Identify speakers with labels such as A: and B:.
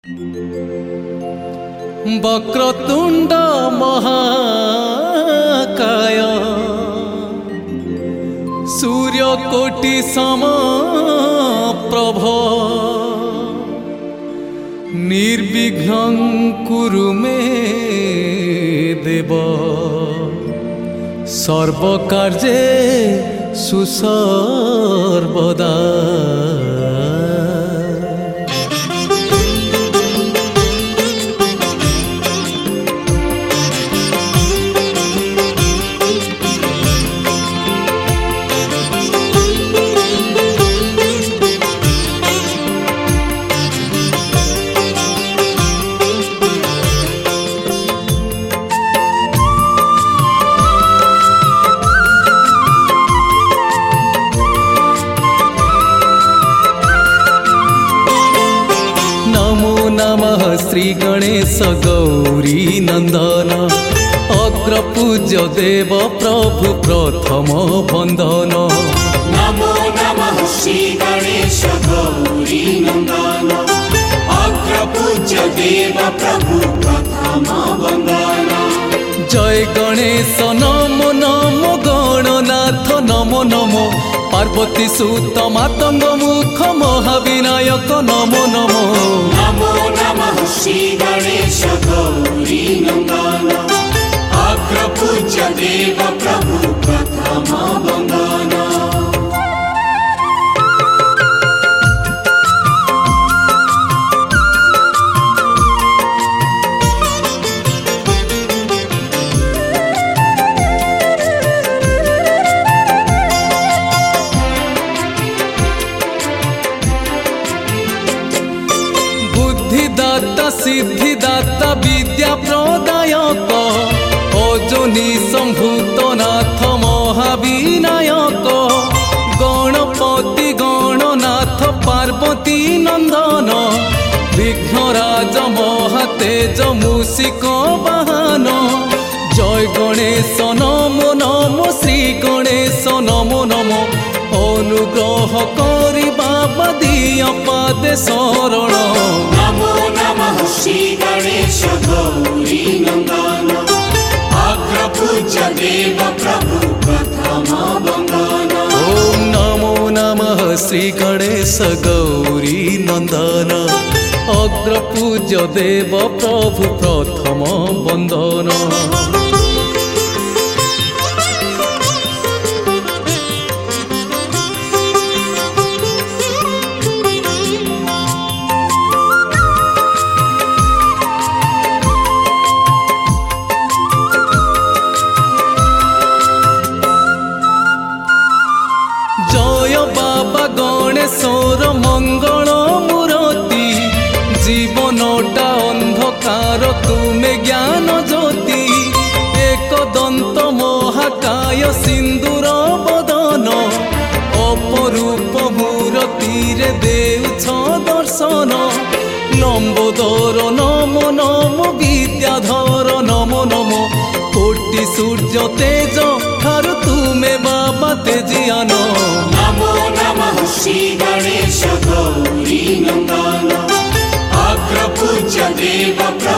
A: वक्रतुंड महाकाय सूर्यकोटि समप्रभ निर्विघ्नं कुरु मे देव सर्वकार्ये सुसर्वदा। श्री गणेश गौरी नंदन अग्रपूज्य देव प्रभु प्रथम वंदन।
B: नमो नमः श्री गणेश गौरी नंदन अग्रपूज्य देव प्रभु प्रथम वंदन।
A: जय गणेश नमो नमो गणनाथ नमो नमो पार्वती सुत मातंग मुख महाविनायक नमो नमो।
B: नमो नमः श्री गणेश गौरी नंदन अग्रपूज्य देव प्रभु प्रथम वंदन।
A: बुद्धिदाता सिद्धिदाता विद्या प्रदायक अजनी संभूत नाथ महाविनायक गणपति गणनाथ पार्वती नंदन विघ्नराज महातेज मूषिक वाहन। जय गणेश नमो नमो श्री गणेश नमो नमो अनुग्रह करी बाबा दिय पादे शरण।
B: नमो नमः श्री गणेश गौरी नंदन अग्रपूज्य देव प्रभु प्रथम वंदन।
A: ओम नमो नमः श्री गणेश गौरी नंदन अग्रपूज्य देव प्रभु प्रथम वंदन। गणेशर मंगल मूर्ति जीवनटा अंधकार तुमे ज्ञान ज्योति एक दंत महाकाय सिंदूर बदन अपरूप मूर्ति रे देउछ दर्शन। लंबोदर नमो नमो विद्याधर नमो नमो कोटि सूर्य तेज ठारु तुमे बाबा तेजियान।
B: नमो नमः श्री गणेश गौरी नंदन अग्रपूज्य देव